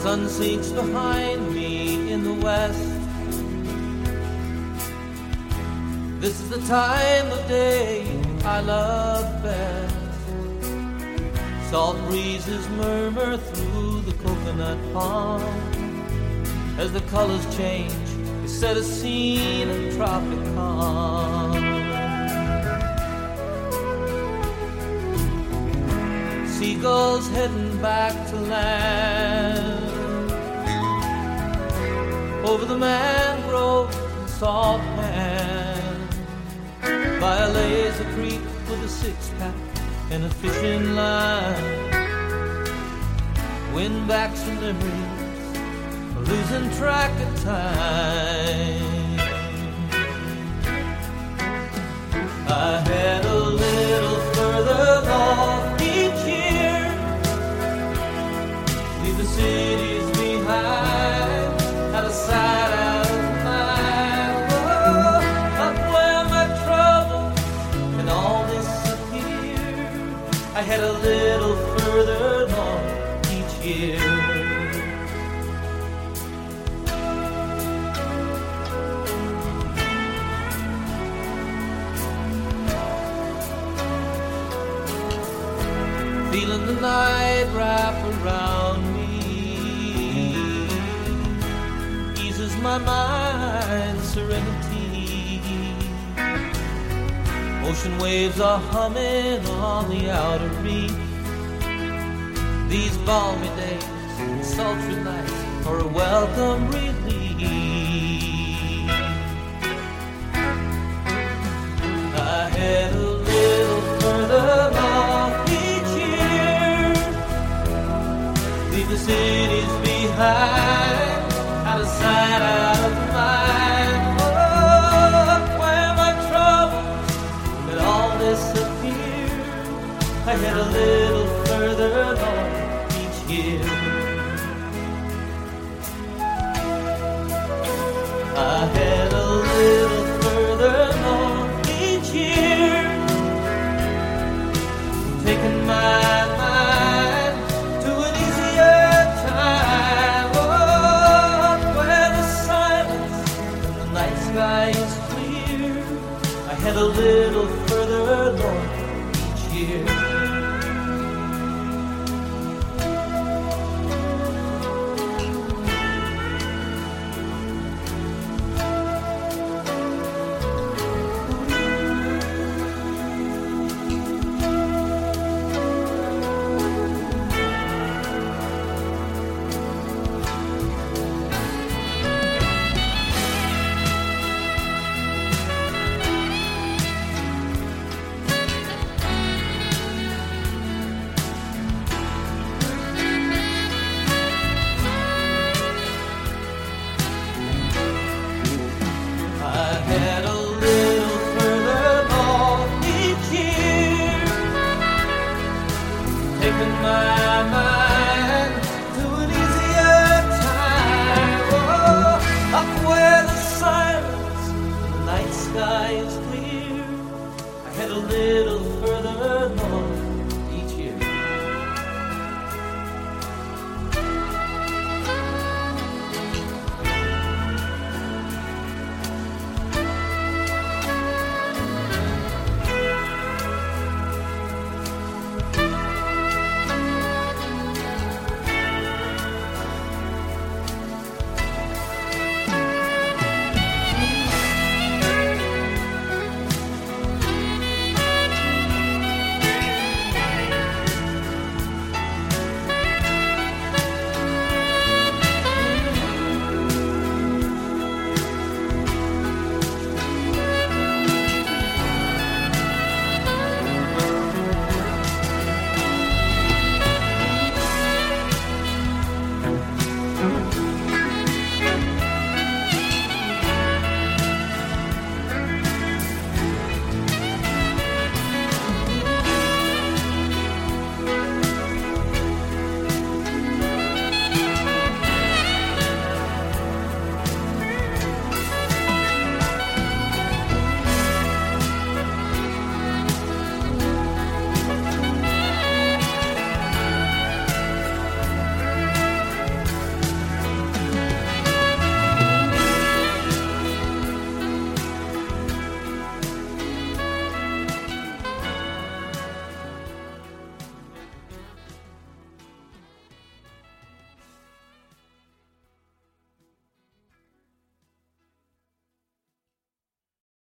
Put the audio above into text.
sun sinks behind me in the west. This is the time of day I love best. Salt breezes murmur through the coconut palm. As the colors change, they set a scene of tropic calm. Seagulls heading back to land over the mangroves and salt pan, by a lazy creek with a six-pack and a fishing line. Wind back some memories, losing track of time. I had a little further north each year, leave the cities behind, out of sight, out of mind. Oh, up where my troubles and all disappeared. I had a little further north each year. Feeling the night wrap around me, eases my mind's serenity. Ocean waves are humming on the outer reef. These balmy days and sultry nights are a welcome relief. I had a little further north each year, leave the cities behind, out of sight, out of mind. Oh, where my troubles had all disappeared. I had a little further north each year. I had a little further north each year, taking my mind to an easier time. Oh, where the silence and the night sky is clear. I had a little further north each year. My mind to an easier time. Oh, up where the silence and the night sky is clear. I had a little